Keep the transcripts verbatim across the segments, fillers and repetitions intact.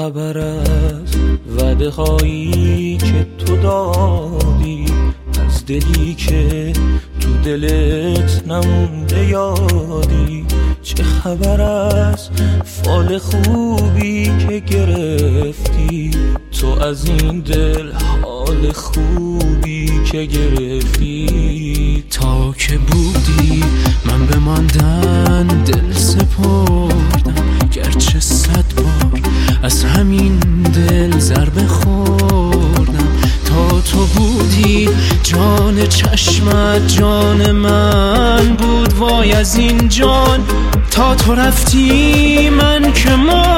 خبر از وعده هایی که تو دادی، از دلی که تو دلت نمونده یادی؟ چه خبر از فال خوبی که گرفتی تو از این دل، حال خوبی که گرفتی؟ تا که بودی من بماندن دل سپردم، گرچه صد بار از همین دل ضربه خوردم. تا تو بودی جان چشمت جان من بود، وای از این جان. تا تو رفتی من که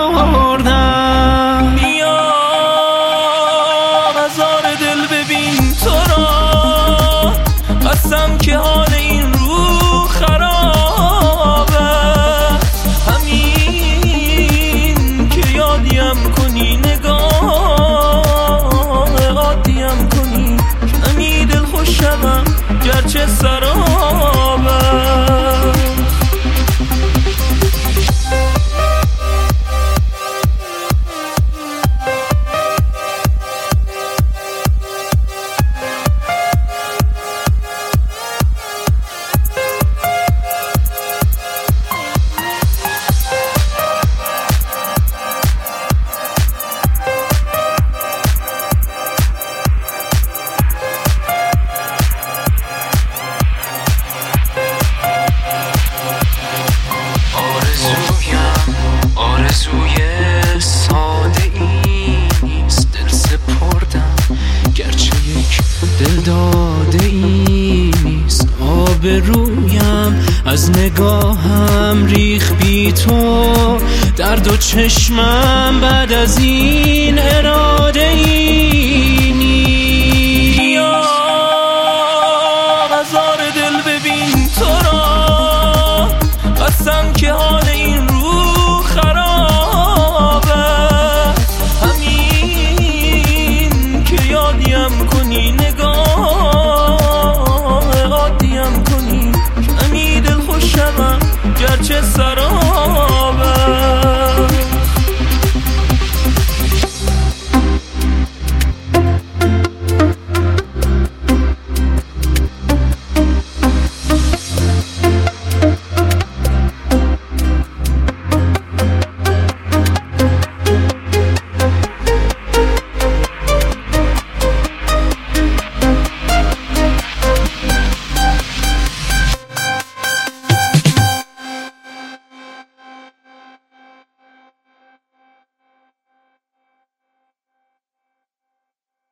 مردم. بیا مزار دل ببین تو را، قسم که حال این رو خرابه. همین که یادیم کنی، نگاه عادیم کنی، کمی دل خوشم گرچه سرابه. آرزوی ساده ای نیست، دل سپردم گرچه یک دل داده ای نیست. آبرویم از نگاهم ریخ بی تو، درد و چشمم بعد از این اراده ای